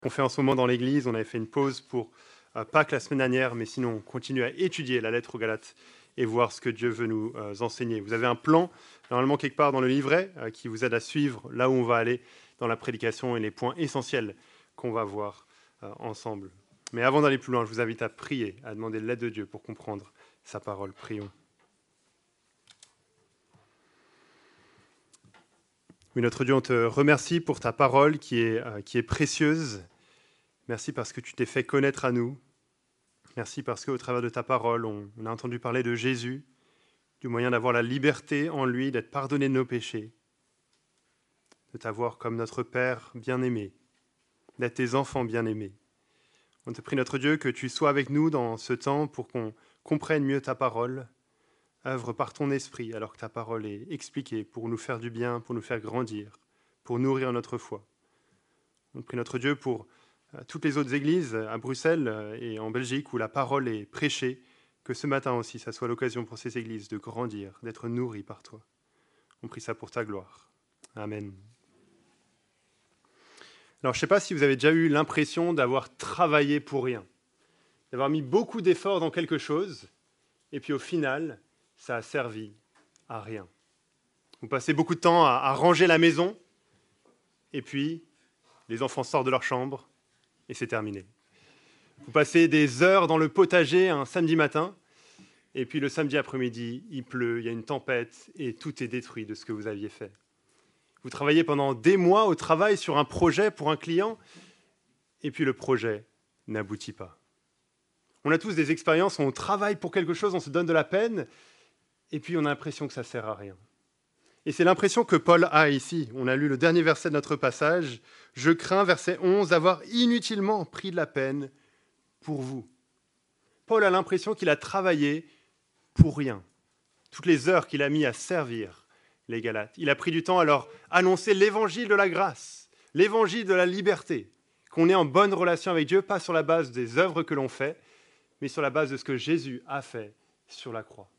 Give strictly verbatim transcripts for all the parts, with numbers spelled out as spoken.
On fait en ce moment dans l'Église. On avait fait une pause pour euh, Pâques la semaine dernière, mais sinon on continue à étudier la lettre aux Galates et voir ce que Dieu veut nous euh, enseigner. Vous avez un plan, normalement quelque part dans le livret, euh, qui vous aide à suivre là où on va aller dans la prédication et les points essentiels qu'on va voir euh, ensemble. Mais avant d'aller plus loin, je vous invite à prier, à demander l'aide de Dieu pour comprendre sa parole. Prions. Oui, notre Dieu, on te remercie pour ta parole qui est, euh, qui est précieuse. Merci parce que tu t'es fait connaître à nous. Merci parce qu'au travers de ta parole, on, on a entendu parler de Jésus, du moyen d'avoir la liberté en lui, d'être pardonné de nos péchés, de t'avoir comme notre Père bien-aimé, d'être tes enfants bien-aimés. On te prie, notre Dieu, que tu sois avec nous dans ce temps pour qu'on comprenne mieux ta parole. Œuvre par ton esprit alors que ta parole est expliquée pour nous faire du bien, pour nous faire grandir, pour nourrir notre foi. On prie notre Dieu pour toutes les autres églises à Bruxelles et en Belgique où la parole est prêchée, que ce matin aussi, ça soit l'occasion pour ces églises de grandir, d'être nourries par toi. On prie ça pour ta gloire. Amen. Alors, je ne sais pas si vous avez déjà eu l'impression d'avoir travaillé pour rien, d'avoir mis beaucoup d'efforts dans quelque chose, et puis au final, ça a servi à rien. Vous passez beaucoup de temps à, à ranger la maison, et puis les enfants sortent de leur chambre, et c'est terminé. Vous passez des heures dans le potager un samedi matin, et puis le samedi après-midi, il pleut, il y a une tempête, et tout est détruit de ce que vous aviez fait. Vous travaillez pendant des mois au travail sur un projet pour un client, et puis le projet n'aboutit pas. On a tous des expériences où on travaille pour quelque chose, on se donne de la peine, et puis on a l'impression que ça ne sert à rien. Et c'est l'impression que Paul a ici. On a lu le dernier verset de notre passage. « Je crains, verset onze, d'avoir inutilement pris de la peine pour vous. » Paul a l'impression qu'il a travaillé pour rien. Toutes les heures qu'il a mis à servir les Galates. Il a pris du temps à leur annoncer l'évangile de la grâce, l'évangile de la liberté, qu'on est en bonne relation avec Dieu, pas sur la base des œuvres que l'on fait, mais sur la base de ce que Jésus a fait sur la croix.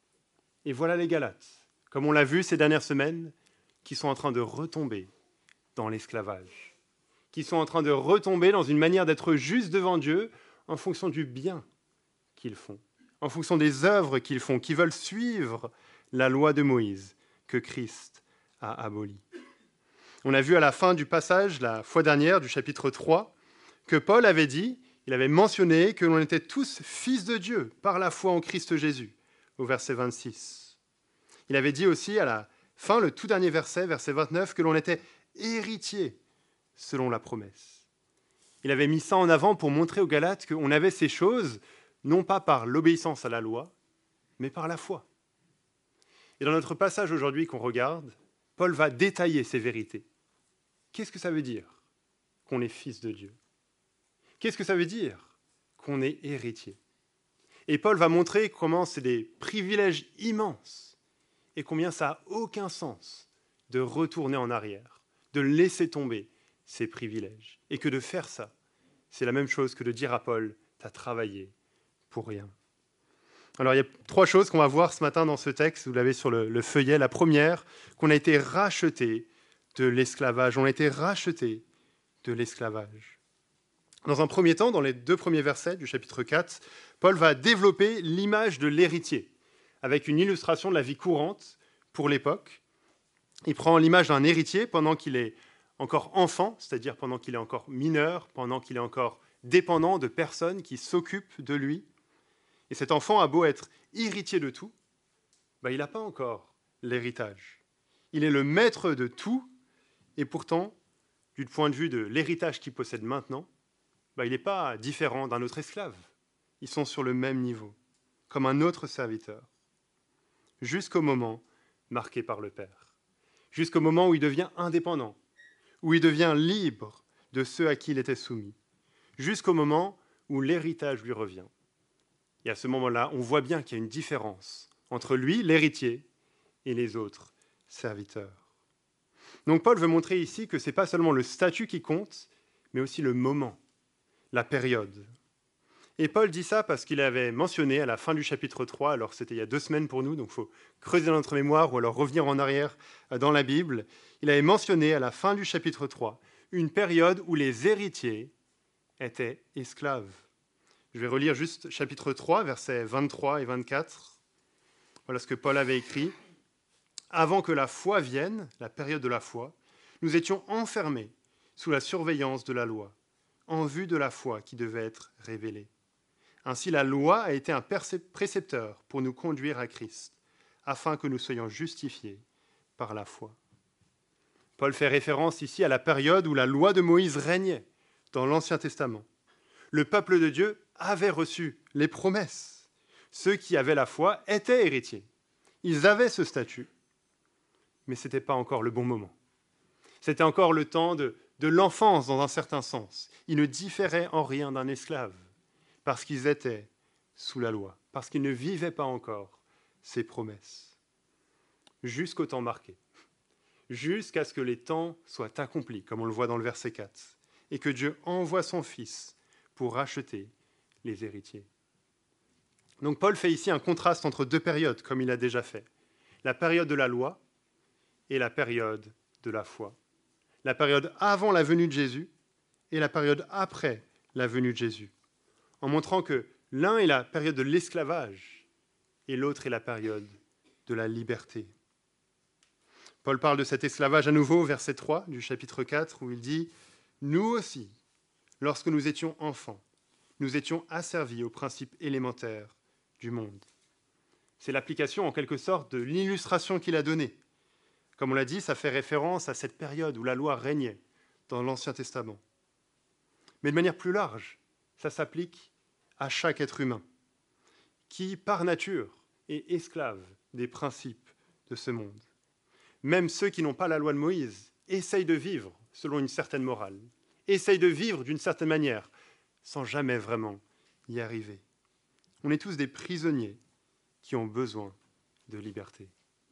Et voilà les Galates, comme on l'a vu ces dernières semaines, qui sont en train de retomber dans l'esclavage, qui sont en train de retomber dans une manière d'être juste devant Dieu en fonction du bien qu'ils font, en fonction des œuvres qu'ils font, qui veulent suivre la loi de Moïse que Christ a abolie. On a vu à la fin du passage, la fois dernière, du chapitre trois, que Paul avait dit, il avait mentionné que l'on était tous fils de Dieu par la foi en Christ Jésus, au verset vingt-six. Il avait dit aussi à la fin, le tout dernier verset, verset vingt-neuf, que l'on était héritier selon la promesse. Il avait mis ça en avant pour montrer aux Galates qu'on avait ces choses, non pas par l'obéissance à la loi, mais par la foi. Et dans notre passage aujourd'hui qu'on regarde, Paul va détailler ces vérités. Qu'est-ce que ça veut dire qu'on est fils de Dieu ? Qu'est-ce que ça veut dire qu'on est héritier ? Et Paul va montrer comment c'est des privilèges immenses et combien ça n'a aucun sens de retourner en arrière, de laisser tomber ces privilèges. Et que de faire ça, c'est la même chose que de dire à Paul, tu as travaillé pour rien. Alors il y a trois choses qu'on va voir ce matin dans ce texte, vous l'avez sur le, le feuillet. La première, qu'on a été racheté de l'esclavage. On a été racheté de l'esclavage. Dans un premier temps, dans les deux premiers versets du chapitre quatre, Paul va développer l'image de l'héritier, avec une illustration de la vie courante pour l'époque. Il prend l'image d'un héritier pendant qu'il est encore enfant, c'est-à-dire pendant qu'il est encore mineur, pendant qu'il est encore dépendant de personnes qui s'occupent de lui. Et cet enfant a beau être héritier de tout, ben il n'a pas encore l'héritage. Il est le maître de tout, et pourtant, du point de vue de l'héritage qu'il possède maintenant, ben il n'est pas différent d'un autre esclave. Ils sont sur le même niveau, comme un autre serviteur, jusqu'au moment marqué par le Père, jusqu'au moment où il devient indépendant, où il devient libre de ceux à qui il était soumis, jusqu'au moment où l'héritage lui revient. Et à ce moment-là, on voit bien qu'il y a une différence entre lui, l'héritier, et les autres serviteurs. Donc Paul veut montrer ici que ce n'est pas seulement le statut qui compte, mais aussi le moment, la période. Et Paul dit ça parce qu'il avait mentionné à la fin du chapitre trois, alors c'était il y a deux semaines pour nous, donc il faut creuser dans notre mémoire ou alors revenir en arrière dans la Bible. Il avait mentionné à la fin du chapitre trois une période où les héritiers étaient esclaves. Je vais relire juste chapitre trois, versets vingt-trois et vingt-quatre. Voilà ce que Paul avait écrit. « Avant que la foi vienne, la période de la foi, nous étions enfermés sous la surveillance de la loi, en vue de la foi qui devait être révélée. Ainsi, la loi a été un précepteur pour nous conduire à Christ, afin que nous soyons justifiés par la foi. » Paul fait référence ici à la période où la loi de Moïse régnait dans l'Ancien Testament. Le peuple de Dieu avait reçu les promesses. Ceux qui avaient la foi étaient héritiers. Ils avaient ce statut, mais ce n'était pas encore le bon moment. C'était encore le temps de, de l'enfance dans un certain sens. Ils ne différaient en rien d'un esclave, parce qu'ils étaient sous la loi, parce qu'ils ne vivaient pas encore ces promesses. Jusqu'au temps marqué, jusqu'à ce que les temps soient accomplis, comme on le voit dans le verset quatre, et que Dieu envoie son Fils pour racheter les héritiers. Donc Paul fait ici un contraste entre deux périodes, comme il a déjà fait. La période de la loi et la période de la foi. La période avant la venue de Jésus et la période après la venue de Jésus, en montrant que l'un est la période de l'esclavage et l'autre est la période de la liberté. Paul parle de cet esclavage à nouveau, verset trois du chapitre quatre, où il dit « Nous aussi, lorsque nous étions enfants, nous étions asservis aux principes élémentaires du monde. » C'est l'application en quelque sorte de l'illustration qu'il a donnée. Comme on l'a dit, ça fait référence à cette période où la loi régnait dans l'Ancien Testament. Mais de manière plus large, ça s'applique à chaque être humain, qui, par nature, est esclave des principes de ce monde. Même ceux qui n'ont pas la loi de Moïse essayent de vivre selon une certaine morale, essayent de vivre d'une certaine manière, sans jamais vraiment y arriver. On est tous des prisonniers qui ont besoin de liberté.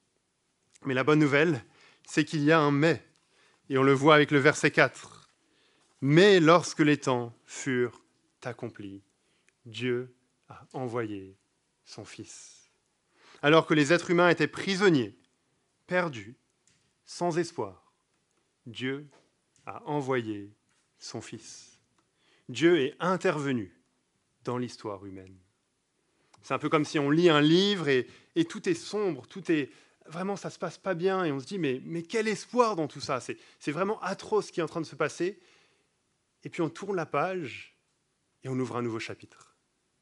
Mais la bonne nouvelle, c'est qu'il y a un « mais », et on le voit avec le verset quatre. « Mais lorsque les temps furent accomplis, Dieu a envoyé son Fils. » Alors que les êtres humains étaient prisonniers, perdus, sans espoir, Dieu a envoyé son Fils. Dieu est intervenu dans l'histoire humaine. C'est un peu comme si on lit un livre et, et tout est sombre, tout est vraiment, ça ne se passe pas bien, et on se dit, mais, mais quel espoir dans tout ça, c'est, c'est vraiment atroce ce qui est en train de se passer. Et puis on tourne la page et on ouvre un nouveau chapitre.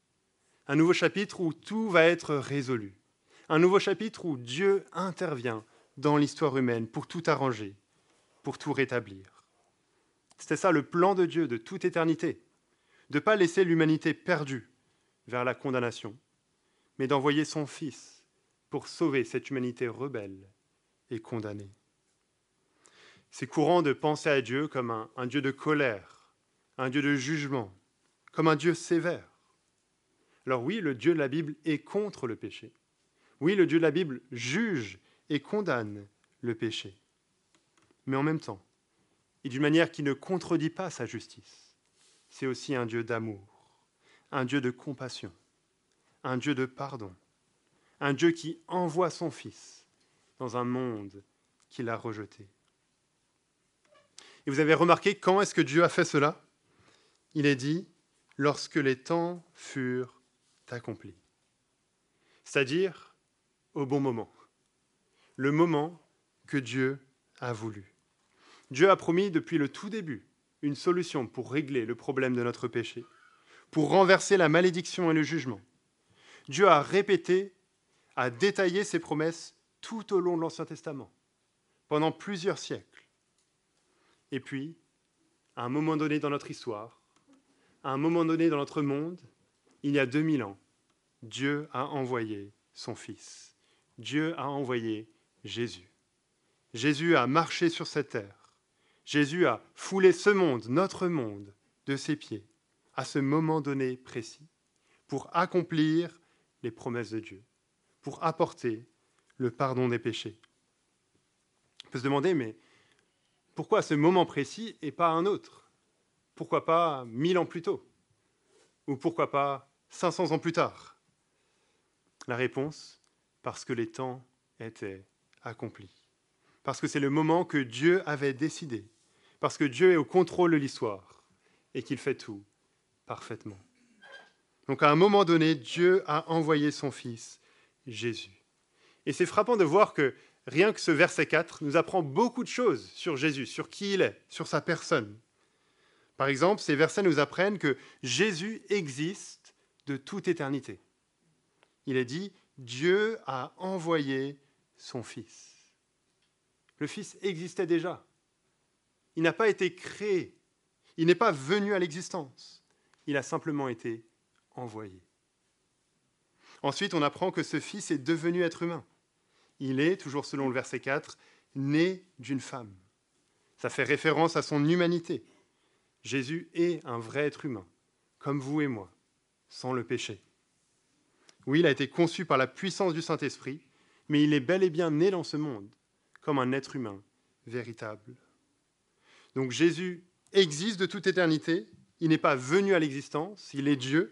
Un nouveau chapitre où tout va être résolu. Un nouveau chapitre où Dieu intervient dans l'histoire humaine pour tout arranger, pour tout rétablir. C'était ça le plan de Dieu de toute éternité, de ne pas laisser l'humanité perdue vers la condamnation, mais d'envoyer son Fils pour sauver cette humanité rebelle et condamnée. C'est courant de penser à Dieu comme un, un Dieu de colère, un Dieu de jugement, comme un Dieu sévère. Alors oui, le Dieu de la Bible est contre le péché. Oui, le Dieu de la Bible juge et condamne le péché. Mais en même temps, et d'une manière qui ne contredit pas sa justice, c'est aussi un Dieu d'amour, un Dieu de compassion, un Dieu de pardon, un Dieu qui envoie son Fils dans un monde qu'il a rejeté. Et vous avez remarqué quand est-ce que Dieu a fait cela ? Il est dit « lorsque les temps furent accomplis », c'est-à-dire au bon moment, le moment que Dieu a voulu. Dieu a promis depuis le tout début une solution pour régler le problème de notre péché, pour renverser la malédiction et le jugement. Dieu a répété, a détaillé ses promesses tout au long de l'Ancien Testament, pendant plusieurs siècles. Et puis, à un moment donné dans notre histoire, à un moment donné dans notre monde, il y a deux mille ans, Dieu a envoyé son Fils. Dieu a envoyé Jésus. Jésus a marché sur cette terre. Jésus a foulé ce monde, notre monde, de ses pieds, à ce moment donné précis, pour accomplir les promesses de Dieu, pour apporter le pardon des péchés. On peut se demander, mais pourquoi à ce moment précis et pas un autre ? Pourquoi pas mille ans plus tôt ? Ou pourquoi pas cinq cents ans plus tard ? La réponse, parce que les temps étaient accomplis. Parce que c'est le moment que Dieu avait décidé parce que Dieu est au contrôle de l'histoire et qu'il fait tout parfaitement. Donc à un moment donné, Dieu a envoyé son Fils, Jésus. Et c'est frappant de voir que rien que ce verset quatre nous apprend beaucoup de choses sur Jésus, sur qui il est, sur sa personne. Par exemple, ces versets nous apprennent que Jésus existe de toute éternité. Il est dit, Dieu a envoyé son Fils. Le Fils existait déjà. Il n'a pas été créé. Il n'est pas venu à l'existence. Il a simplement été envoyé. Ensuite, on apprend que ce Fils est devenu être humain. Il est, toujours selon le verset quatre, né d'une femme. Ça fait référence à son humanité. Jésus est un vrai être humain, comme vous et moi, sans le péché. Oui, il a été conçu par la puissance du Saint-Esprit, mais il est bel et bien né dans ce monde, comme un être humain véritable. Donc Jésus existe de toute éternité, il n'est pas venu à l'existence, il est Dieu,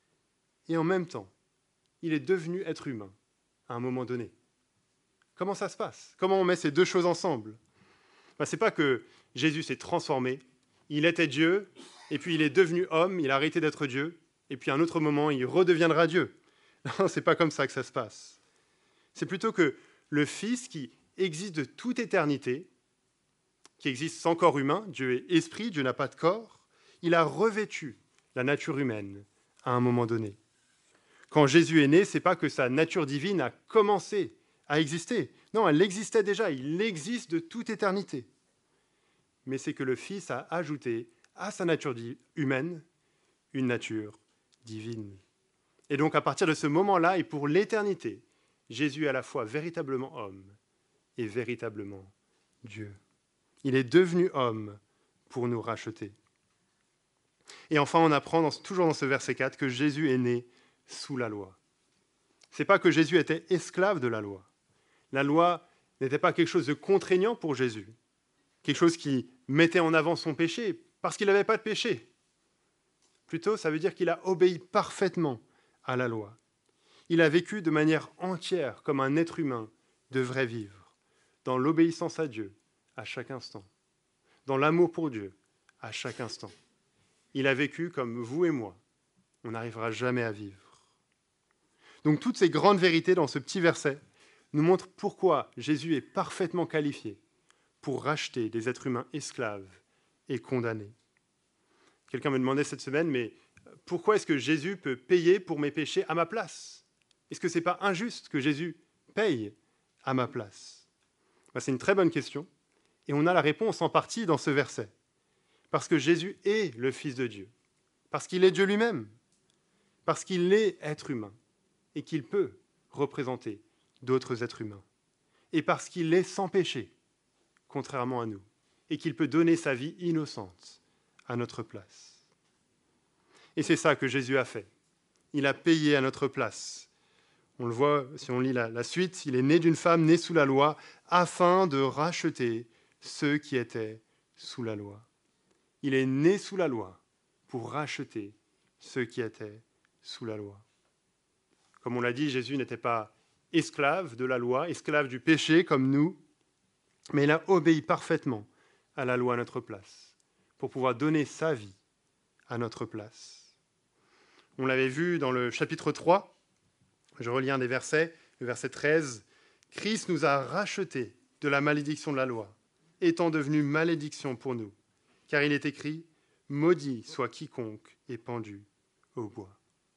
et en même temps, il est devenu être humain à un moment donné. Comment ça se passe? Comment on met ces deux choses ensemble? Ben, ce n'est pas que Jésus s'est transformé, il était Dieu, et puis il est devenu homme, il a arrêté d'être Dieu, et puis à un autre moment, il redeviendra Dieu. Non, ce n'est pas comme ça que ça se passe. C'est plutôt que le Fils qui existe de toute éternité, qui existe sans corps humain, Dieu est esprit, Dieu n'a pas de corps, il a revêtu la nature humaine à un moment donné. Quand Jésus est né, ce n'est pas que sa nature divine a commencé à exister. Non, elle existait déjà, il existe de toute éternité. Mais c'est que le Fils a ajouté à sa nature humaine une nature divine. Et donc à partir de ce moment-là et pour l'éternité, Jésus est à la fois véritablement homme et véritablement Dieu. Il est devenu homme pour nous racheter. Et enfin, on apprend dans, toujours dans ce verset quatre que Jésus est né sous la loi. Ce n'est pas que Jésus était esclave de la loi. La loi n'était pas quelque chose de contraignant pour Jésus, quelque chose qui mettait en avant son péché, parce qu'il n'avait pas de péché. Plutôt, ça veut dire qu'il a obéi parfaitement à la loi. Il a vécu de manière entière comme un être humain devrait vivre, dans l'obéissance à Dieu à chaque instant, dans l'amour pour Dieu à chaque instant. Il a vécu comme vous et moi, on n'arrivera jamais à vivre. Donc toutes ces grandes vérités dans ce petit verset nous montrent pourquoi Jésus est parfaitement qualifié pour racheter des êtres humains esclaves et condamnés. Quelqu'un me demandait cette semaine, mais pourquoi est-ce que Jésus peut payer pour mes péchés à ma place? Est-ce que ce n'est pas injuste que Jésus paye à ma place? Ben, c'est une très bonne question, et on a la réponse en partie dans ce verset. Parce que Jésus est le Fils de Dieu, parce qu'il est Dieu lui-même, parce qu'il est être humain, et qu'il peut représenter d'autres êtres humains, et parce qu'il est sans péché, contrairement à nous, et qu'il peut donner sa vie innocente à notre place. Et c'est ça que Jésus a fait. Il a payé à notre place. On le voit, si on lit la, la suite, il est né d'une femme née sous la loi, afin de racheter ceux qui étaient sous la loi. Il est né sous la loi pour racheter ceux qui étaient sous la loi. Comme on l'a dit, Jésus n'était pas esclave de la loi, esclave du péché comme nous, mais il a obéi parfaitement à la loi à notre place, pour pouvoir donner sa vie à notre place. On l'avait vu dans le chapitre trois, je relis un des versets, le verset treize, « Christ nous a rachetés de la malédiction de la loi, étant devenu malédiction pour nous, car il est écrit, « Maudit soit quiconque est pendu au bois. »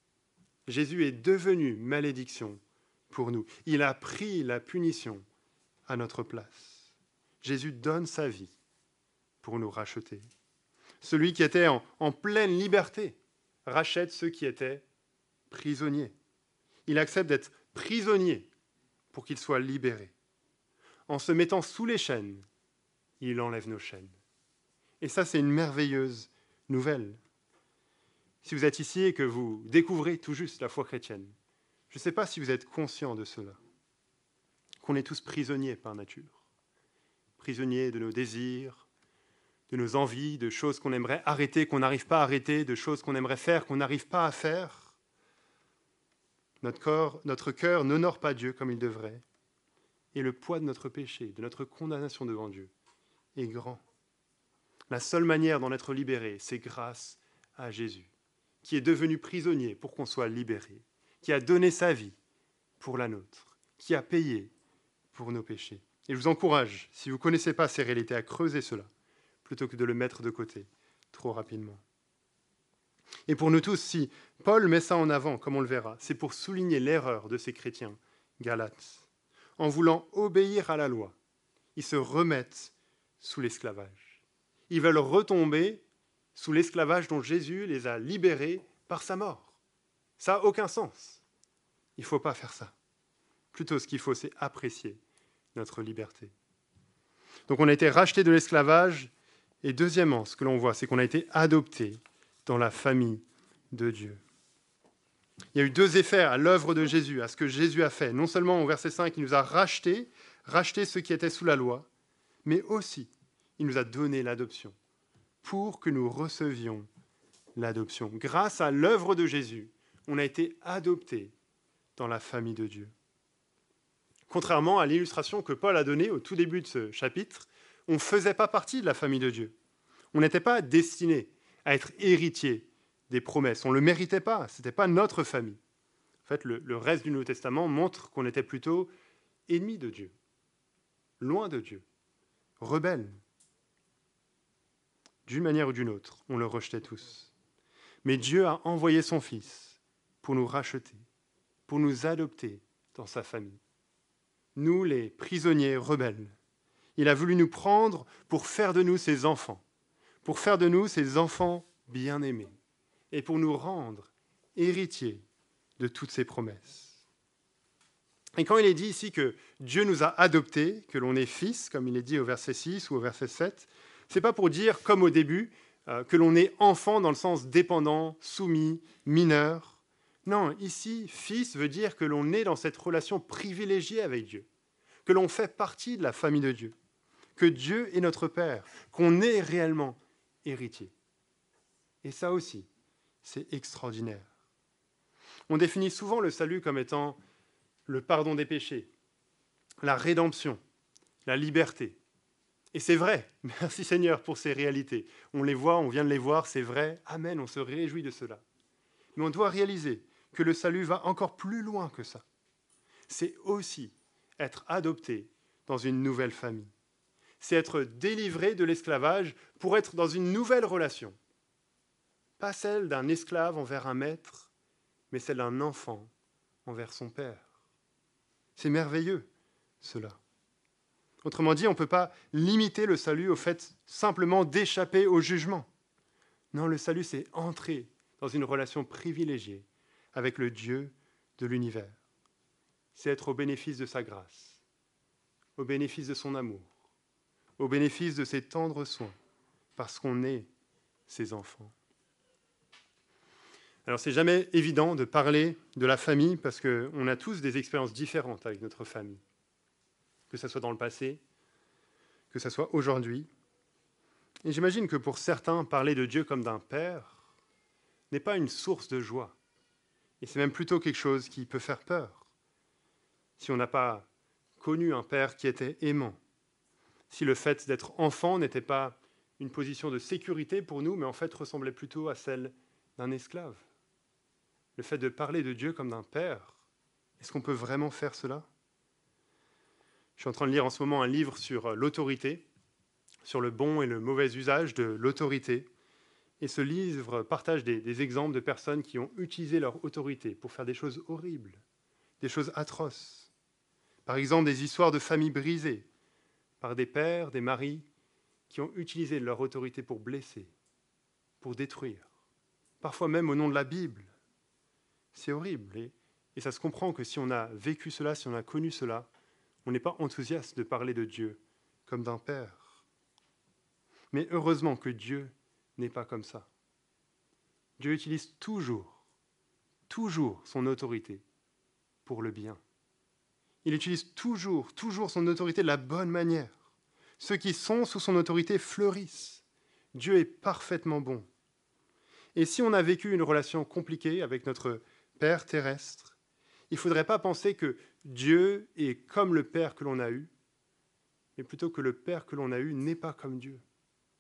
Jésus est devenu malédiction pour nous. Il a pris la punition à notre place. Jésus donne sa vie pour nous racheter. Celui qui était en, en pleine liberté rachète ceux qui étaient prisonniers. Il accepte d'être prisonnier pour qu'il soit libéré. En se mettant sous les chaînes, il enlève nos chaînes. Et ça, c'est une merveilleuse nouvelle. Si vous êtes ici et que vous découvrez tout juste la foi chrétienne, je ne sais pas si vous êtes conscient de cela, qu'on est tous prisonniers par nature, prisonniers de nos désirs, de nos envies, de choses qu'on aimerait arrêter, qu'on n'arrive pas à arrêter, de choses qu'on aimerait faire, qu'on n'arrive pas à faire. Notre corps, notre cœur n'honore pas Dieu comme il devrait, et le poids de notre péché, de notre condamnation devant Dieu, est grand. La seule manière d'en être libéré, c'est grâce à Jésus, qui est devenu prisonnier pour qu'on soit libéré, qui a donné sa vie pour la nôtre, qui a payé pour nos péchés. Et je vous encourage, si vous ne connaissez pas ces réalités, à creuser cela, plutôt que de le mettre de côté trop rapidement. Et pour nous tous, si Paul met ça en avant, comme on le verra, c'est pour souligner l'erreur de ces chrétiens galates. En voulant obéir à la loi, ils se remettent sous l'esclavage. Ils veulent retomber sous l'esclavage dont Jésus les a libérés par sa mort. Ça n'a aucun sens. Il ne faut pas faire ça. Plutôt, ce qu'il faut, c'est apprécier notre liberté. Donc on a été rachetés de l'esclavage, et deuxièmement, ce que l'on voit, c'est qu'on a été adoptés dans la famille de Dieu. Il y a eu deux effets à l'œuvre de Jésus, à ce que Jésus a fait. Non seulement au verset cinq, il nous a rachetés, rachetés ceux qui étaient sous la loi, mais aussi, il nous a donné l'adoption, pour que nous recevions l'adoption. Grâce à l'œuvre de Jésus, on a été adoptés dans la famille de Dieu. Contrairement à l'illustration que Paul a donnée au tout début de ce chapitre, on ne faisait pas partie de la famille de Dieu. On n'était pas destiné à être héritier des promesses. On ne le méritait pas, ce n'était pas notre famille. En fait, le, le reste du Nouveau Testament montre qu'on était plutôt ennemis de Dieu, loin de Dieu, rebelles. D'une manière ou d'une autre, on le rejetait tous. Mais Dieu a envoyé son Fils pour nous racheter, pour nous adopter dans sa famille. Nous, les prisonniers rebelles, il a voulu nous prendre pour faire de nous ses enfants, pour faire de nous ses enfants bien-aimés, et pour nous rendre héritiers de toutes ses promesses. Et quand il est dit ici que Dieu nous a adoptés, que l'on est fils, comme il est dit au verset six ou au verset sept, ce n'est pas pour dire, comme au début, euh, que l'on est enfant dans le sens dépendant, soumis, mineur. Non, ici, fils veut dire que l'on est dans cette relation privilégiée avec Dieu, que l'on fait partie de la famille de Dieu, que Dieu est notre Père, qu'on est réellement héritier. Et ça aussi, c'est extraordinaire. On définit souvent le salut comme étant le pardon des péchés, la rédemption, la liberté. Et c'est vrai, merci Seigneur pour ces réalités. On les voit, on vient de les voir, c'est vrai, amen, on se réjouit de cela. Mais on doit réaliser que le salut va encore plus loin que ça. C'est aussi être adopté dans une nouvelle famille. C'est être délivré de l'esclavage pour être dans une nouvelle relation. Pas celle d'un esclave envers un maître, mais celle d'un enfant envers son père. C'est merveilleux, cela. Autrement dit, on ne peut pas limiter le salut au fait simplement d'échapper au jugement. Non, le salut, c'est entrer dans une relation privilégiée avec le Dieu de l'univers. C'est être au bénéfice de sa grâce, au bénéfice de son amour, au bénéfice de ses tendres soins, parce qu'on est ses enfants. Alors, c'est jamais évident de parler de la famille, parce qu'on a tous des expériences différentes avec notre famille, que ce soit dans le passé, que ce soit aujourd'hui. Et j'imagine que pour certains, parler de Dieu comme d'un père n'est pas une source de joie. Et c'est même plutôt quelque chose qui peut faire peur. Si on n'a pas connu un père qui était aimant, si le fait d'être enfant n'était pas une position de sécurité pour nous, mais en fait ressemblait plutôt à celle d'un esclave. Le fait de parler de Dieu comme d'un père, est-ce qu'on peut vraiment faire cela ? Je suis en train de lire en ce moment un livre sur l'autorité, sur le bon et le mauvais usage de l'autorité. Et ce livre partage des, des exemples de personnes qui ont utilisé leur autorité pour faire des choses horribles, des choses atroces. Par exemple, des histoires de familles brisées par des pères, des maris qui ont utilisé leur autorité pour blesser, pour détruire, parfois même au nom de la Bible. C'est horrible. Et, et ça se comprend que si on a vécu cela, si on a connu cela, on n'est pas enthousiaste de parler de Dieu comme d'un père. Mais heureusement que Dieu n'est pas comme ça. Dieu utilise toujours, toujours son autorité pour le bien. Il utilise toujours, toujours son autorité de la bonne manière. Ceux qui sont sous son autorité fleurissent. Dieu est parfaitement bon. Et si on a vécu une relation compliquée avec notre Père terrestre, il ne faudrait pas penser que Dieu est comme le Père que l'on a eu, mais plutôt que le Père que l'on a eu n'est pas comme Dieu.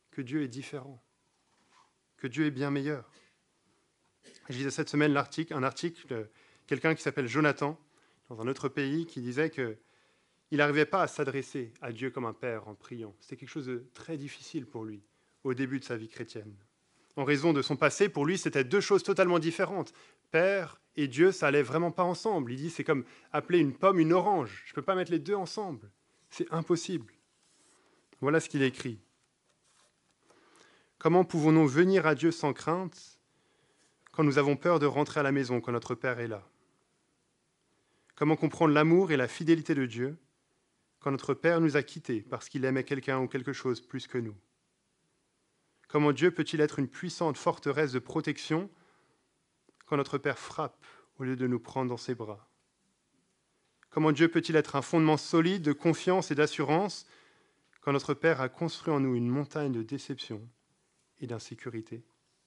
que Dieu est différent, que Dieu est bien meilleur. Je lisais cette semaine l'article, un article de quelqu'un qui s'appelle Jonathan, dans un autre pays, qui disait qu'il n'arrivait pas à s'adresser à Dieu comme un père en priant. C'était quelque chose de très difficile pour lui au début de sa vie chrétienne. En raison de son passé, pour lui, c'était deux choses totalement différentes. Père et Dieu, ça allait vraiment pas ensemble. Il dit, c'est comme appeler une pomme une orange. Je ne peux pas mettre les deux ensemble. C'est impossible. Voilà ce qu'il écrit. Comment pouvons-nous venir à Dieu sans crainte quand nous avons peur de rentrer à la maison, quand notre Père est là? Comment comprendre l'amour et la fidélité de Dieu quand notre Père nous a quittés parce qu'il aimait quelqu'un ou quelque chose plus que nous? Comment Dieu peut-il être une puissante forteresse de protection quand notre Père frappe au lieu de nous prendre dans ses bras? Comment Dieu peut-il être un fondement solide de confiance et d'assurance quand notre Père a construit en nous une montagne de déception et d'insécurité?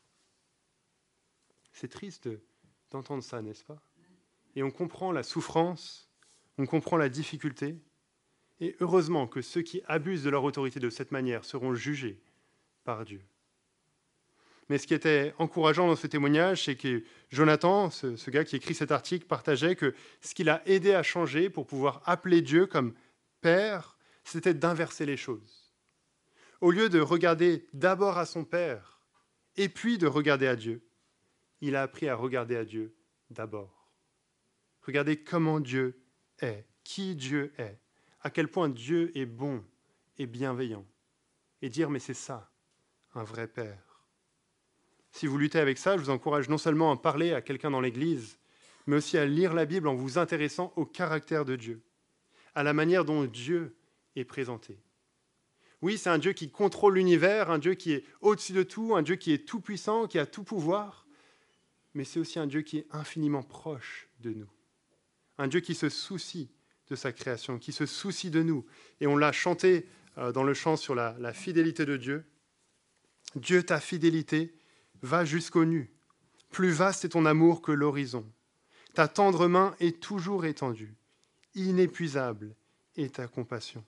C'est triste d'entendre ça, n'est-ce pas? Et on comprend la souffrance, on comprend la difficulté, et heureusement que ceux qui abusent de leur autorité de cette manière seront jugés par Dieu. Mais ce qui était encourageant dans ce témoignage, c'est que Jonathan, ce, ce gars qui écrit cet article, partageait que ce qui l'a aidé à changer pour pouvoir appeler Dieu comme Père, c'était d'inverser les choses. Au lieu de regarder d'abord à son Père et puis de regarder à Dieu, il a appris à regarder à Dieu d'abord. Regardez comment Dieu est, qui Dieu est, à quel point Dieu est bon et bienveillant. Et dire, mais c'est ça, un vrai Père. Si vous luttez avec ça, je vous encourage non seulement à parler à quelqu'un dans l'Église, mais aussi à lire la Bible en vous intéressant au caractère de Dieu, à la manière dont Dieu est présenté. Oui, c'est un Dieu qui contrôle l'univers, un Dieu qui est au-dessus de tout, un Dieu qui est tout-puissant, qui a tout pouvoir, mais c'est aussi un Dieu qui est infiniment proche de nous. Un Dieu qui se soucie de sa création, qui se soucie de nous. Et on l'a chanté dans le chant sur la, la fidélité de Dieu. Dieu, ta fidélité va jusqu'aux nues. Plus vaste est ton amour que l'horizon. Ta tendre main est toujours étendue. Inépuisable est ta compassion.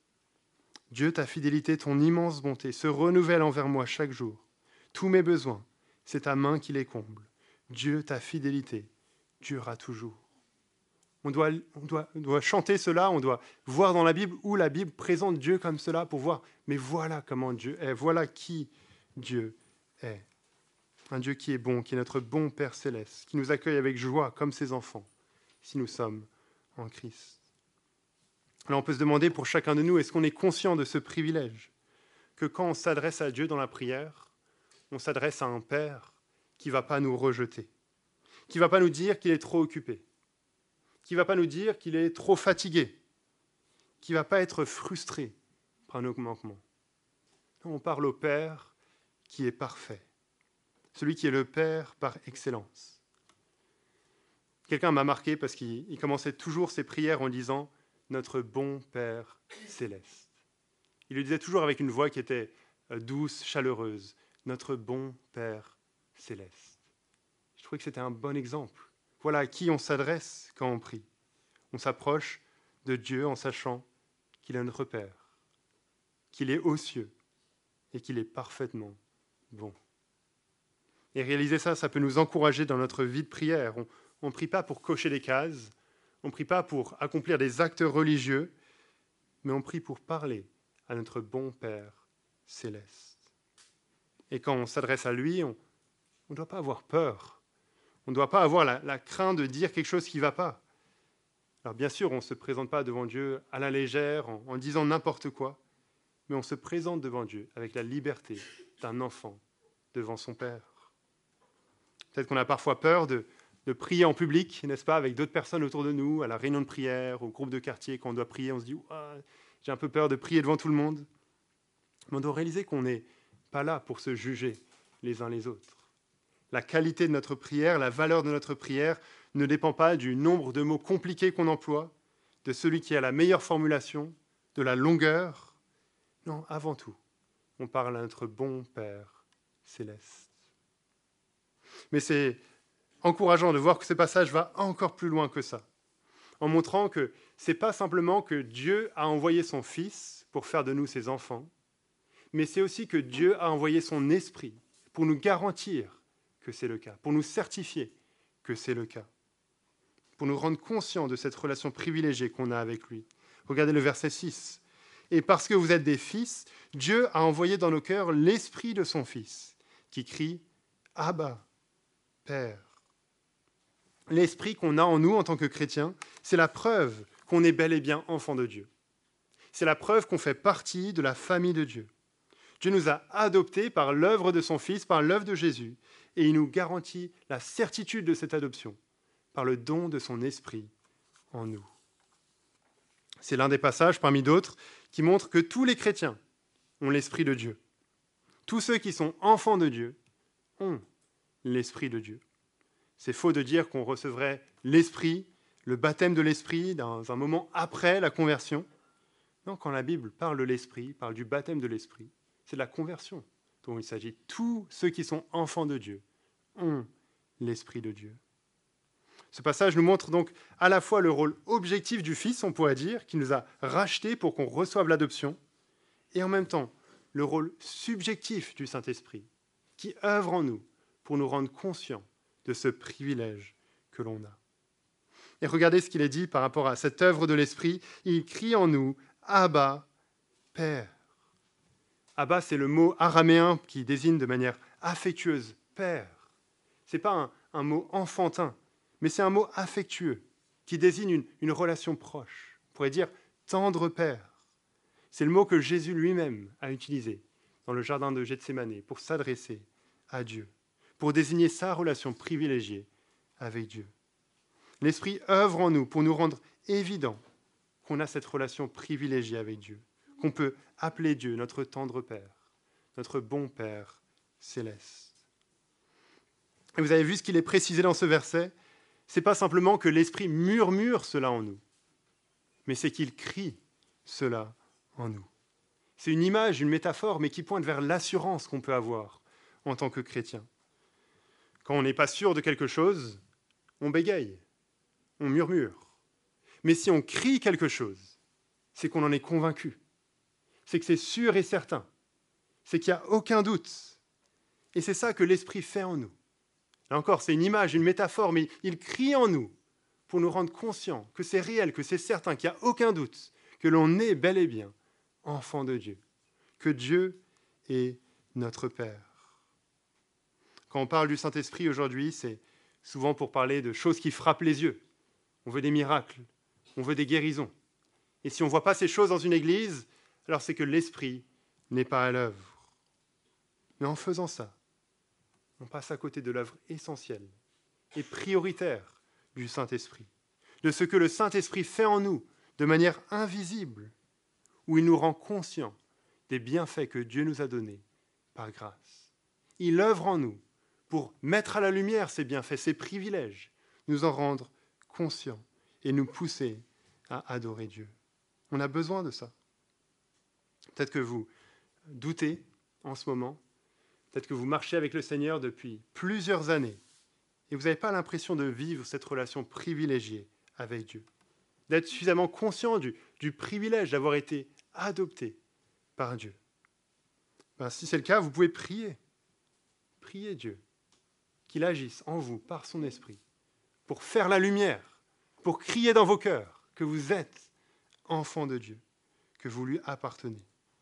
Dieu, ta fidélité, ton immense bonté se renouvelle envers moi chaque jour. Tous mes besoins, c'est ta main qui les comble. Dieu, ta fidélité, durera toujours. On doit, on, doit, on doit chanter cela, on doit voir dans la Bible où la Bible présente Dieu comme cela pour voir, mais voilà comment Dieu est, voilà qui Dieu est. Un Dieu qui est bon, qui est notre bon Père céleste, qui nous accueille avec joie comme ses enfants, si nous sommes en Christ. Alors on peut se demander pour chacun de nous, est-ce qu'on est conscient de ce privilège, que quand on s'adresse à Dieu dans la prière, on s'adresse à un Père qui ne va pas nous rejeter, qui ne va pas nous dire qu'il est trop occupé, qui ne va pas nous dire qu'il est trop fatigué, qui ne va pas être frustré par nos manquements. On parle au Père qui est parfait, celui qui est le Père par excellence. Quelqu'un m'a marqué parce qu'il commençait toujours ses prières en disant « Notre bon Père céleste ». Il le disait toujours avec une voix qui était douce, chaleureuse. « Notre bon Père céleste ». Je trouvais que c'était un bon exemple. Voilà à qui on s'adresse quand on prie. On s'approche de Dieu en sachant qu'il est notre Père, qu'il est aux cieux et qu'il est parfaitement bon. Et réaliser ça, ça peut nous encourager dans notre vie de prière. On ne prie pas pour cocher des cases, on ne prie pas pour accomplir des actes religieux, mais on prie pour parler à notre bon Père céleste. Et quand on s'adresse à lui, on ne doit pas avoir peur. On ne doit pas avoir la, la crainte de dire quelque chose qui ne va pas. Alors bien sûr, on ne se présente pas devant Dieu à la légère, en, en disant n'importe quoi, mais on se présente devant Dieu avec la liberté d'un enfant devant son Père. Peut-être qu'on a parfois peur de, de prier en public, n'est-ce pas, avec d'autres personnes autour de nous, à la réunion de prière, au groupe de quartier, quand on doit prier, on se dit ah, « j'ai un peu peur de prier devant tout le monde ». Mais on doit réaliser qu'on n'est pas là pour se juger les uns les autres. La qualité de notre prière, la valeur de notre prière ne dépend pas du nombre de mots compliqués qu'on emploie, de celui qui a la meilleure formulation, de la longueur. Non, avant tout, on parle à notre bon Père céleste. Mais c'est encourageant de voir que ce passage va encore plus loin que ça, en montrant que ce n'est pas simplement que Dieu a envoyé son Fils pour faire de nous ses enfants, mais c'est aussi que Dieu a envoyé son esprit pour nous garantir que c'est le cas, pour nous certifier que c'est le cas, pour nous rendre conscients de cette relation privilégiée qu'on a avec lui. Regardez le verset six. « Et parce que vous êtes des fils, Dieu a envoyé dans nos cœurs l'esprit de son Fils, qui crie « Abba, Père ». L'esprit qu'on a en nous en tant que chrétiens, c'est la preuve qu'on est bel et bien enfant de Dieu. C'est la preuve qu'on fait partie de la famille de Dieu. Dieu nous a adoptés par l'œuvre de son Fils, par l'œuvre de Jésus, et il nous garantit la certitude de cette adoption par le don de son esprit en nous. C'est l'un des passages, parmi d'autres, qui montre que tous les chrétiens ont l'esprit de Dieu. Tous ceux qui sont enfants de Dieu ont l'esprit de Dieu. C'est faux de dire qu'on recevrait l'esprit, le baptême de l'esprit, dans un moment après la conversion. Non, quand la Bible parle de l'esprit, parle du baptême de l'esprit, c'est de la conversion dont il s'agit. Tous ceux qui sont enfants de Dieu ont l'esprit de Dieu. Ce passage nous montre donc à la fois le rôle objectif du Fils, on pourrait dire, qui nous a rachetés pour qu'on reçoive l'adoption, et en même temps le rôle subjectif du Saint-Esprit, qui œuvre en nous pour nous rendre conscients de ce privilège que l'on a. Et regardez ce qu'il est dit par rapport à cette œuvre de l'Esprit. Il crie en nous « Abba, Père ». Abba, c'est le mot araméen qui désigne de manière affectueuse « Père ». Ce n'est pas un, un mot enfantin, mais c'est un mot affectueux qui désigne une, une relation proche. On pourrait dire « tendre Père ». C'est le mot que Jésus lui-même a utilisé dans le jardin de Gethsémani pour s'adresser à Dieu, pour désigner sa relation privilégiée avec Dieu. L'Esprit œuvre en nous pour nous rendre évident qu'on a cette relation privilégiée avec Dieu, qu'on peut appeler Dieu notre tendre Père, notre bon Père céleste. Et vous avez vu ce qu'il est précisé dans ce verset, ce n'est pas simplement que l'Esprit murmure cela en nous, mais c'est qu'il crie cela en nous. C'est une image, une métaphore, mais qui pointe vers l'assurance qu'on peut avoir en tant que chrétien. Quand on n'est pas sûr de quelque chose, on bégaye, on murmure. Mais si on crie quelque chose, c'est qu'on en est convaincu. C'est que c'est sûr et certain. C'est qu'il n'y a aucun doute. Et c'est ça que l'Esprit fait en nous. Là encore, c'est une image, une métaphore, mais il crie en nous pour nous rendre conscients que c'est réel, que c'est certain, qu'il n'y a aucun doute, que l'on est bel et bien enfant de Dieu, que Dieu est notre Père. Quand on parle du Saint-Esprit aujourd'hui, c'est souvent pour parler de choses qui frappent les yeux. On veut des miracles, on veut des guérisons. Et si on ne voit pas ces choses dans une église, alors c'est que l'Esprit n'est pas à l'œuvre. Mais en faisant ça, on passe à côté de l'œuvre essentielle et prioritaire du Saint-Esprit, de ce que le Saint-Esprit fait en nous de manière invisible, où il nous rend conscients des bienfaits que Dieu nous a donnés par grâce. Il œuvre en nous pour mettre à la lumière ces bienfaits, ces privilèges, nous en rendre conscients et nous pousser à adorer Dieu. On a besoin de ça. Peut-être que vous doutez en ce moment, peut-être que vous marchez avec le Seigneur depuis plusieurs années et vous n'avez pas l'impression de vivre cette relation privilégiée avec Dieu, d'être suffisamment conscient du, du privilège d'avoir été adopté par Dieu. Ben, si c'est le cas, vous pouvez prier. Priez Dieu qu'il agisse en vous par son esprit pour faire la lumière, pour crier dans vos cœurs que vous êtes enfants de Dieu, que vous lui appartenez.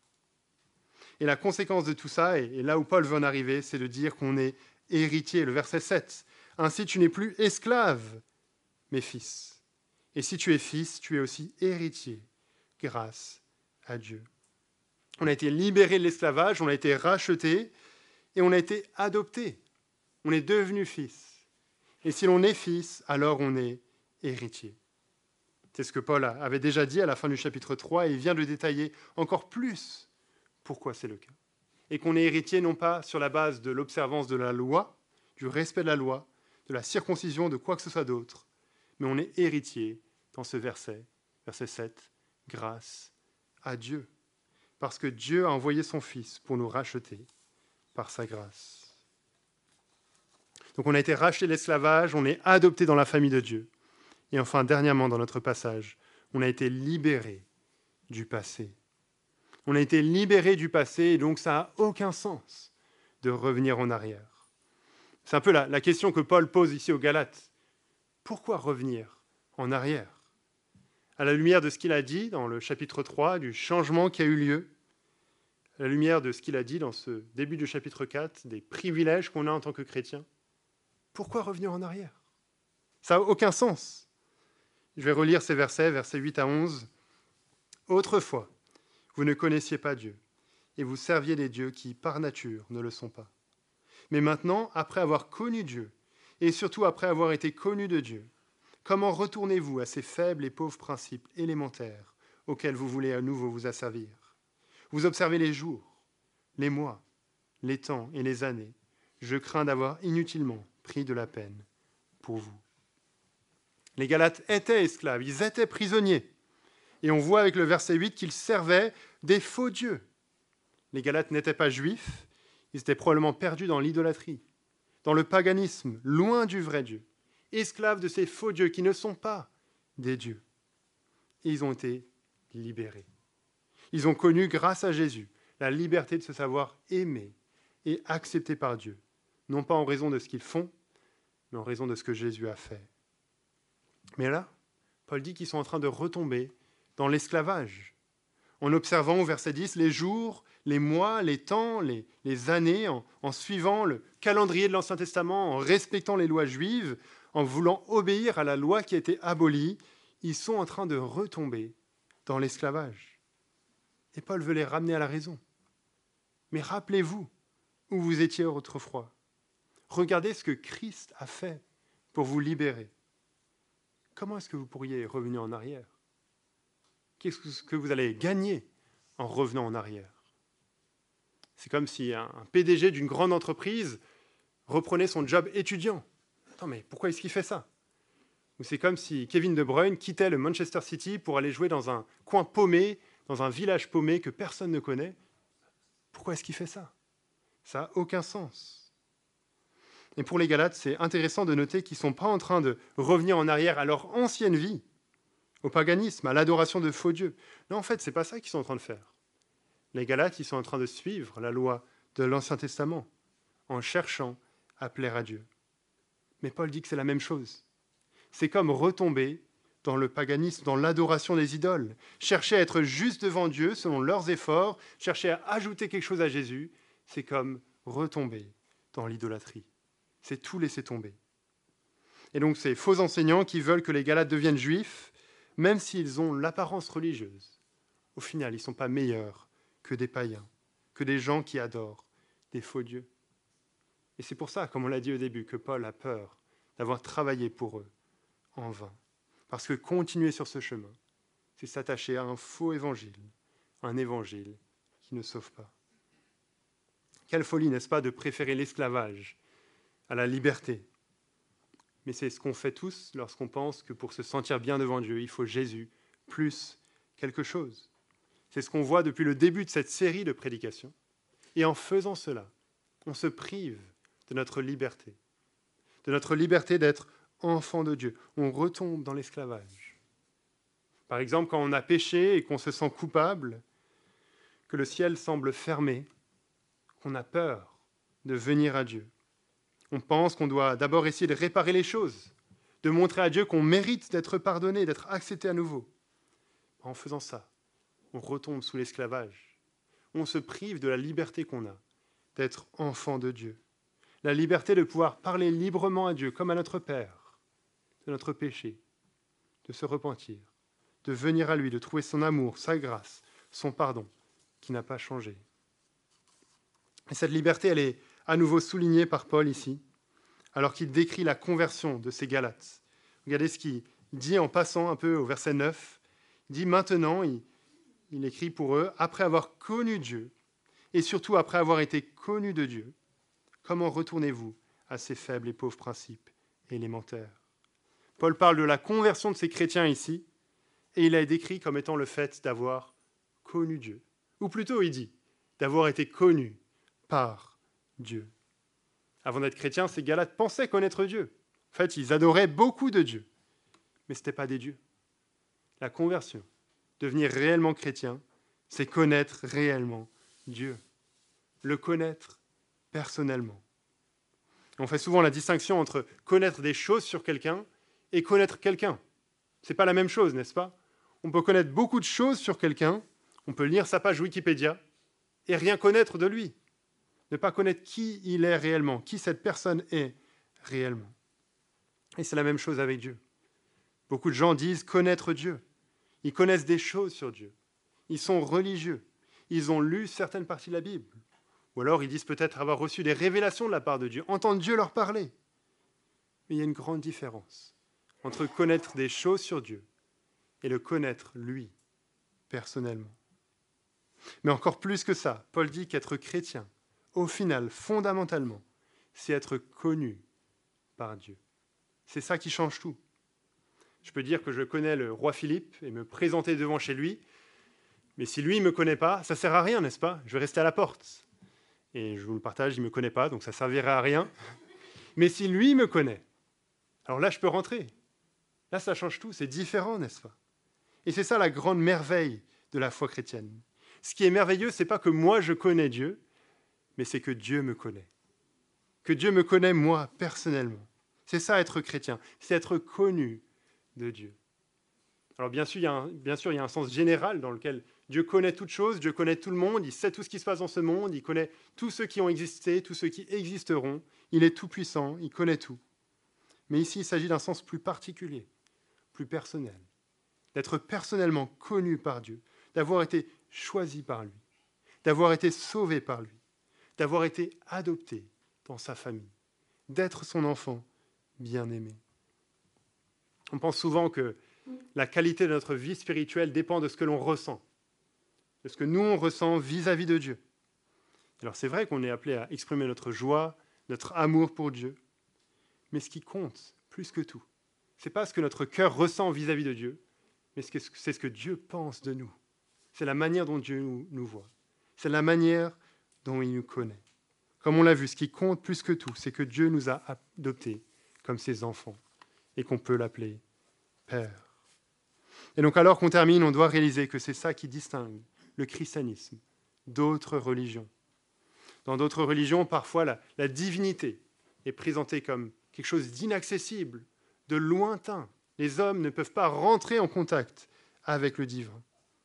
Et la conséquence de tout ça, et là où Paul veut en arriver, c'est de dire qu'on est héritier. Le verset sept. « Ainsi tu n'es plus esclave, mais fils. Et si tu es fils, tu es aussi héritier, grâce à Dieu. » On a été libéré de l'esclavage, on a été racheté, et on a été adopté. On est devenu fils. Et si l'on est fils, alors on est héritier. C'est ce que Paul avait déjà dit à la fin du chapitre trois, et il vient de détailler encore plus pourquoi c'est le cas. Et qu'on est héritier non pas sur la base de l'observance de la loi, du respect de la loi, de la circoncision, de quoi que ce soit d'autre, mais on est héritier dans ce verset, verset sept, grâce à Dieu. Parce que Dieu a envoyé son Fils pour nous racheter par sa grâce. Donc on a été racheté de l'esclavage, on est adopté dans la famille de Dieu. Et enfin, dernièrement dans notre passage, on a été libéré du passé. On a été libérés du passé, et donc ça n'a aucun sens de revenir en arrière. C'est un peu la, la question que Paul pose ici aux Galates. Pourquoi revenir en arrière? À la lumière de ce qu'il a dit dans le chapitre trois, du changement qui a eu lieu, à la lumière de ce qu'il a dit dans ce début du chapitre quatre, des privilèges qu'on a en tant que chrétien, pourquoi revenir en arrière? Ça n'a aucun sens. Je vais relire ces versets, versets huit à onze. « Autrefois, vous ne connaissiez pas Dieu, et vous serviez des dieux qui, par nature, ne le sont pas. Mais maintenant, après avoir connu Dieu, et surtout après avoir été connu de Dieu, comment retournez-vous à ces faibles et pauvres principes élémentaires auxquels vous voulez à nouveau vous asservir? Vous observez les jours, les mois, les temps et les années. Je crains d'avoir inutilement pris de la peine pour vous. » Les Galates étaient esclaves, ils étaient prisonniers. Et on voit avec le verset huit qu'ils servaient des faux dieux. Les Galates n'étaient pas juifs, ils étaient probablement perdus dans l'idolâtrie, dans le paganisme, loin du vrai Dieu, esclaves de ces faux dieux qui ne sont pas des dieux. Et ils ont été libérés. Ils ont connu, grâce à Jésus, la liberté de se savoir aimés et acceptés par Dieu, non pas en raison de ce qu'ils font, mais en raison de ce que Jésus a fait. Mais là, Paul dit qu'ils sont en train de retomber dans l'esclavage, en observant au verset dix les jours, les mois, les temps, les, les années, en, en suivant le calendrier de l'Ancien Testament, en respectant les lois juives, en voulant obéir à la loi qui a été abolie, ils sont en train de retomber dans l'esclavage. Et Paul veut les ramener à la raison. Mais rappelez-vous où vous étiez autrefois. Regardez ce que Christ a fait pour vous libérer. Comment est-ce que vous pourriez revenir en arrière? Qu'est-ce que vous allez gagner en revenant en arrière? C'est comme si un P D G d'une grande entreprise reprenait son job étudiant. Attends, mais pourquoi est-ce qu'il fait ça? Ou c'est comme si Kevin De Bruyne quittait le Manchester City pour aller jouer dans un coin paumé, dans un village paumé que personne ne connaît. Pourquoi est-ce qu'il fait ça? Ça n'a aucun sens. Et pour les Galates, c'est intéressant de noter qu'ils ne sont pas en train de revenir en arrière à leur ancienne vie, au paganisme, à l'adoration de faux dieux. Non, en fait, ce n'est pas ça qu'ils sont en train de faire. Les Galates, ils sont en train de suivre la loi de l'Ancien Testament, en cherchant à plaire à Dieu. Mais Paul dit que c'est la même chose. C'est comme retomber dans le paganisme, dans l'adoration des idoles, chercher à être juste devant Dieu selon leurs efforts, chercher à ajouter quelque chose à Jésus, c'est comme retomber dans l'idolâtrie. C'est tout laisser tomber. Et donc ces faux enseignants qui veulent que les Galates deviennent juifs, même s'ils ont l'apparence religieuse, au final, ils ne sont pas meilleurs que des païens, que des gens qui adorent des faux dieux. Et c'est pour ça, comme on l'a dit au début, que Paul a peur d'avoir travaillé pour eux en vain. Parce que continuer sur ce chemin, c'est s'attacher à un faux évangile, un évangile qui ne sauve pas. Quelle folie, n'est-ce pas, de préférer l'esclavage à la liberté. Mais c'est ce qu'on fait tous lorsqu'on pense que pour se sentir bien devant Dieu, il faut Jésus plus quelque chose. C'est ce qu'on voit depuis le début de cette série de prédications. Et en faisant cela, on se prive de notre liberté, de notre liberté d'être enfant de Dieu. On retombe dans l'esclavage. Par exemple, quand on a péché et qu'on se sent coupable, que le ciel semble fermé, qu'on a peur de venir à Dieu. On pense qu'on doit d'abord essayer de réparer les choses, de montrer à Dieu qu'on mérite d'être pardonné, d'être accepté à nouveau. En faisant ça, on retombe sous l'esclavage. On se prive de la liberté qu'on a d'être enfant de Dieu. La liberté de pouvoir parler librement à Dieu, comme à notre Père, de notre péché, de se repentir, de venir à lui, de trouver son amour, sa grâce, son pardon, qui n'a pas changé. Et cette liberté, elle est à nouveau soulignée par Paul ici, alors qu'il décrit la conversion de ces Galates. Regardez ce qu'il dit en passant un peu au verset neuf. Il dit maintenant, il, il écrit pour eux, après avoir connu Dieu, et surtout après avoir été connu de Dieu, comment retournez-vous à ces faibles et pauvres principes élémentaires? Paul parle de la conversion de ces chrétiens ici, et il la décrit comme étant le fait d'avoir connu Dieu. Ou plutôt, il dit, d'avoir été connu par Dieu. Avant d'être chrétiens, ces Galates pensaient connaître Dieu. En fait, ils adoraient beaucoup de dieux, mais ce n'était pas des dieux. La conversion, devenir réellement chrétien, c'est connaître réellement Dieu, le connaître personnellement. On fait souvent la distinction entre connaître des choses sur quelqu'un et connaître quelqu'un. Ce n'est pas la même chose, n'est-ce pas? On peut connaître beaucoup de choses sur quelqu'un, on peut lire sa page Wikipédia et rien connaître de lui. Ne pas connaître qui il est réellement, qui cette personne est réellement. Et c'est la même chose avec Dieu. Beaucoup de gens disent connaître Dieu. Ils connaissent des choses sur Dieu. Ils sont religieux. Ils ont lu certaines parties de la Bible. Ou alors ils disent peut-être avoir reçu des révélations de la part de Dieu, entendre Dieu leur parler. Mais il y a une grande différence entre connaître des choses sur Dieu et le connaître, lui, personnellement. Mais encore plus que ça, Paul dit qu'être chrétien, au final, fondamentalement, c'est être connu par Dieu. C'est ça qui change tout. Je peux dire que je connais le roi Philippe et me présenter devant chez lui, mais si lui ne me connaît pas, ça ne sert à rien, n'est-ce pas? Je vais rester à la porte. Et je vous le partage, il ne me connaît pas, donc ça ne servirait à rien. Mais si lui me connaît, alors là, je peux rentrer. Là, ça change tout, c'est différent, n'est-ce pas? Et c'est ça la grande merveille de la foi chrétienne. Ce qui est merveilleux, ce n'est pas que moi, je connais Dieu, mais c'est que Dieu me connaît. Que Dieu me connaît, moi, personnellement. C'est ça, être chrétien. C'est être connu de Dieu. Alors bien sûr, il y a un, bien sûr, il y a un sens général dans lequel Dieu connaît toutes choses, Dieu connaît tout le monde, il sait tout ce qui se passe dans ce monde, il connaît tous ceux qui ont existé, tous ceux qui existeront. Il est tout-puissant, il connaît tout. Mais ici, il s'agit d'un sens plus particulier, plus personnel. D'être personnellement connu par Dieu, d'avoir été choisi par lui, d'avoir été sauvé par lui, d'avoir été adopté dans sa famille, d'être son enfant bien-aimé. On pense souvent que la qualité de notre vie spirituelle dépend de ce que l'on ressent, de ce que nous, on ressent vis-à-vis de Dieu. Alors c'est vrai qu'on est appelé à exprimer notre joie, notre amour pour Dieu, mais ce qui compte, plus que tout, ce n'est pas ce que notre cœur ressent vis-à-vis de Dieu, mais c'est ce que Dieu pense de nous. C'est la manière dont Dieu nous, nous voit. C'est la manière dont il nous connaît. Comme on l'a vu, ce qui compte plus que tout, c'est que Dieu nous a adoptés comme ses enfants et qu'on peut l'appeler Père. Et donc alors qu'on termine, on doit réaliser que c'est ça qui distingue le christianisme d'autres religions. Dans d'autres religions, parfois, la, la divinité est présentée comme quelque chose d'inaccessible, de lointain. Les hommes ne peuvent pas rentrer en contact avec le divin.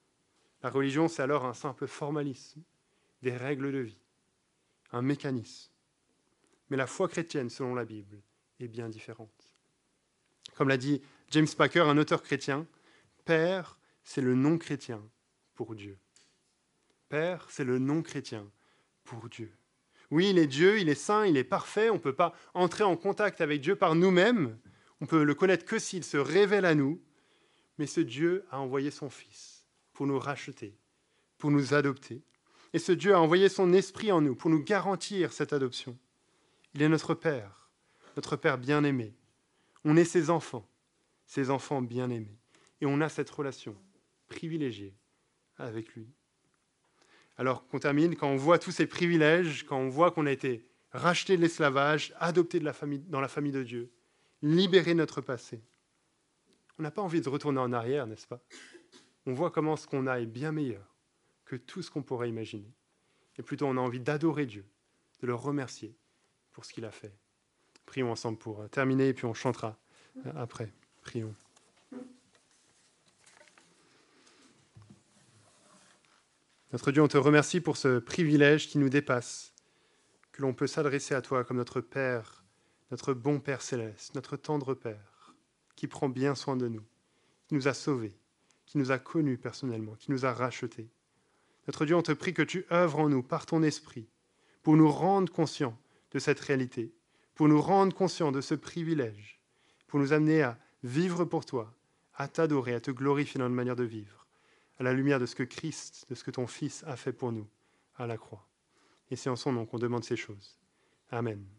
La religion, c'est alors un simple formalisme, des règles de vie, un mécanisme. Mais la foi chrétienne, selon la Bible, est bien différente. Comme l'a dit James Packer, un auteur chrétien, Père, c'est le nom chrétien pour Dieu. Père, c'est le nom chrétien pour Dieu. Oui, il est Dieu, il est saint, il est parfait, on ne peut pas entrer en contact avec Dieu par nous-mêmes, on peut le connaître que s'il se révèle à nous, mais ce Dieu a envoyé son Fils pour nous racheter, pour nous adopter. Et ce Dieu a envoyé son Esprit en nous pour nous garantir cette adoption. Il est notre Père, notre Père bien-aimé. On est ses enfants, ses enfants bien-aimés. Et on a cette relation privilégiée avec lui. Alors qu'on termine, quand on voit tous ces privilèges, quand on voit qu'on a été racheté de l'esclavage, adopté de la famille, dans la famille de Dieu, libéré de notre passé, on n'a pas envie de retourner en arrière, n'est-ce pas? On voit comment ce qu'on a est bien meilleur que tout ce qu'on pourrait imaginer. Et plutôt, on a envie d'adorer Dieu, de le remercier pour ce qu'il a fait. Prions ensemble pour terminer, et puis on chantera après. Prions. Notre Dieu, on te remercie pour ce privilège qui nous dépasse, que l'on peut s'adresser à toi comme notre Père, notre bon Père céleste, notre tendre Père, qui prend bien soin de nous, qui nous a sauvés, qui nous a connus personnellement, qui nous a rachetés. Notre Dieu, on te prie que tu œuvres en nous par ton esprit pour nous rendre conscients de cette réalité, pour nous rendre conscients de ce privilège, pour nous amener à vivre pour toi, à t'adorer, à te glorifier dans notre manière de vivre, à la lumière de ce que Christ, de ce que ton Fils a fait pour nous à la croix. Et c'est en son nom qu'on demande ces choses. Amen.